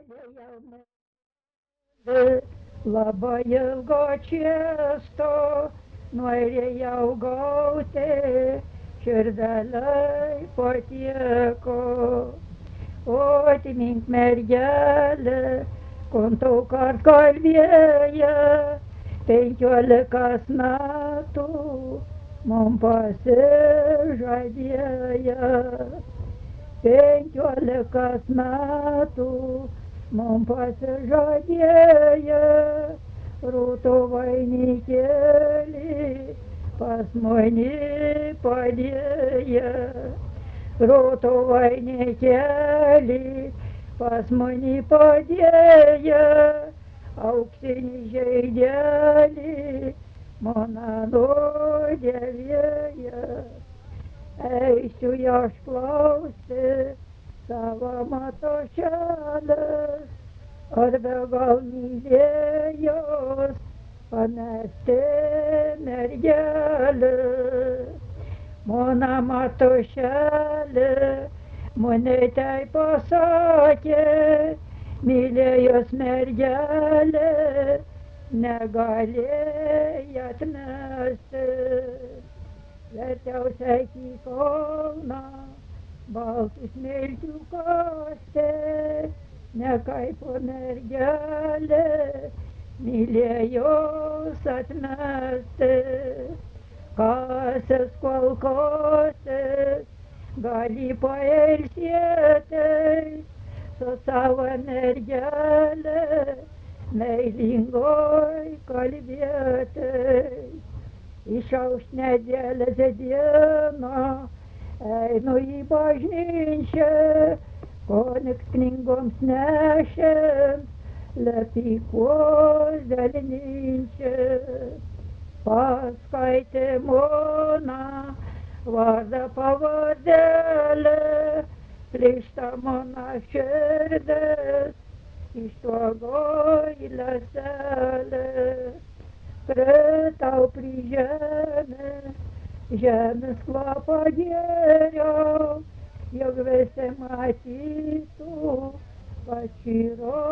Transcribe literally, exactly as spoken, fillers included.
Labai ilgo čiesto norėjau gauti, širdelei patieko. O atmink mergelė, konto kart kalbėja, penkiolikas metų man pasižadėja. Penkiolikas metų man pasižadėja, rūtų vainikėlį pas mane padėja. Rūtų vainikėlį pas mane padėja, auksinį žaidelį mano nudėvėja. Eisiu išklausti savo matošėlės, ar be gal mylėjos pamesti mergelė. Mano matošėlė mane tai pasakė, mylėjos mergelė negalėjo atmesti. Verčiausiai į Kauną baltus miltų kasti, ne kaip mergelė mylėjos atmesti. Kasęs kol kosės gali pailsėti su savo mergelė meilingoj kalbėti. Išauš nedėlės dieną einu į bažnyčią, kunigs knygoms nešęs lepykos dalinynčią. Paskaitė mano vardą pavardėlę, plyšta mano širdis iš tuogoj leselė. Kritau prie žemės, žemės kvapą gėriau, jog visi matytų, kad širo